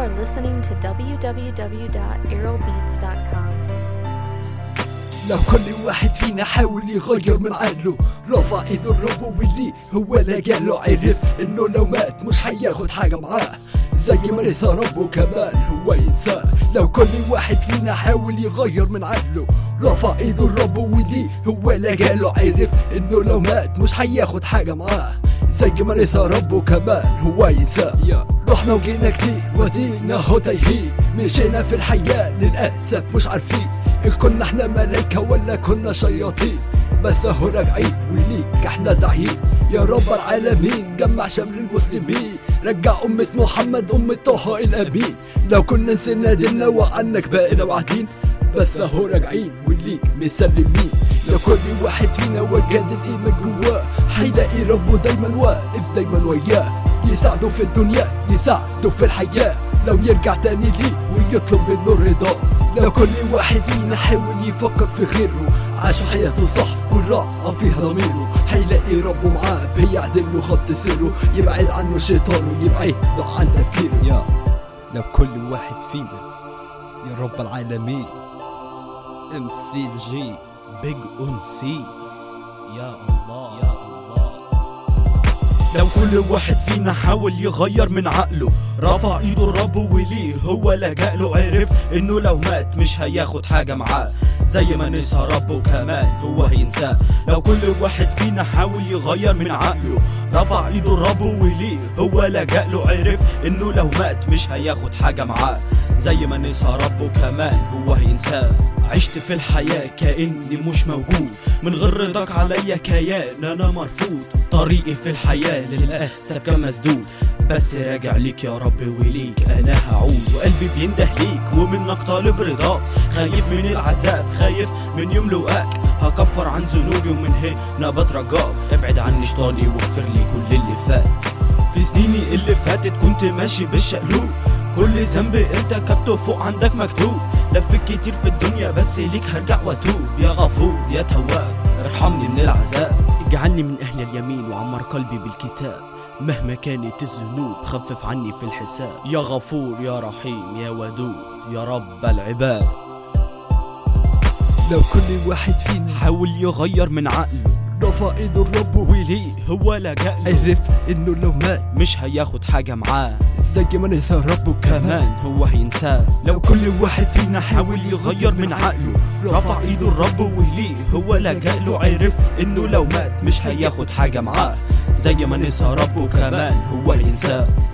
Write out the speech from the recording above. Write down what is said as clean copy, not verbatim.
are listening to www.aerobeats.com. لو كل واحد فينا حاول يغير من عقله، رفع ايده الرب واللي هو لجاله، عرف انه لو مات مش هياخد حاجة معاه، زي ما نسى ربه كمان هو ينساه. لو كل واحد فينا حاول يغير من عقله، رفع ايده الرب واللي هو لجاله، عرف انه لو مات مش هياخد حاجة معاه، زي ما نسى ربه كمان هو ينساه. رحنا وجينا كتير ودينا هو تايهين، مشينا في الحياة للأسف مش عارفين إن كنا احنا ملايكة ولا كنا شياطين، بس اهو راجعين وليك احنا داعيين. يا رب العالمين جمع شمل المسلمين، رجع أمة محمد أمة طه الأمين. لو كنا نسينا ديننا وعنك بقينا واعدين، بس اهو راجعين وليك مسلمين. لو كل واحد فينا وجد الإيمان جواه، هيلاقي ربه دايما واقف دايما وياه، يساعده في الدنيا يساعده في الحياة، لو يرجع تاني ليه ويطلب منه الرضا. لو كل واحد فينا حاول يفكر في غيره، عاش في حياته صح والراحة فيها ضميره، هيلاقي ربه معاه بيعدل له خط سيره، يبعد عنه الشيطان ويبعد عن تفكيره. لو كل واحد فينا يا رب العالمين MCG Big MC يا الله يا الله. لو كل واحد فينا حاول يغير من عقله، رفع ايده الرب وليه هو لجأله، عرف انه لو مات مش هياخد حاجة معاه، زي ما نسى ربه كمان هو هينساه. لو كل واحد فينا حاول يغير من عقله، رفع ايده الرب وليه هو لجأله، عرف انه لو مات مش هياخد حاجة معاه، زي ما نسى ربه كمان هو هينساه. عشت في الحياة كأني مش موجود، من غير رضاك عليا كيان انا مرفوض، طريقي في الحياة للأسف كان مسدود، بس راجع ليك يا رب وليك انا هعود، وقلبي بينده ليك ومنك طالب رضاك، خايف من العذاب خايف من يوم لقاك، هكفر عن ذنوبي ومن هنا بترجاك، ابعد عني شيطاني واغفر لي كل اللي فات. في سنيني اللي فاتت كنت ماشي بالشقلوب، كل ذنب ارتكبته فوق عندك مكتوب، لفت كتير في الدنيا بس ليك هرجع واتوب، يا غفور يا تواب ارحمني من العذاب، اجعلني من اهل اليمين وعمر قلبي بالكتاب، مهما كانت الذنوب خفف عني في الحساب، يا غفور يا رحيم يا ودود يا رب العباد. لو كل واحد فينا حاول يغير من عقله، رفع ايده الرب وليه هو لجأ له، عرف انه لو مات مش هياخد حاجة معاه، زي ما نسى ربه كمان هو هينساه. لو كل واحد فينا حاول يغير من عقله، رفع ايده الرب وليه هو لجأ له، عرف انه لو مات مش هياخد حاجة معاه، زي ما نسى ربه كمان هو هينساه.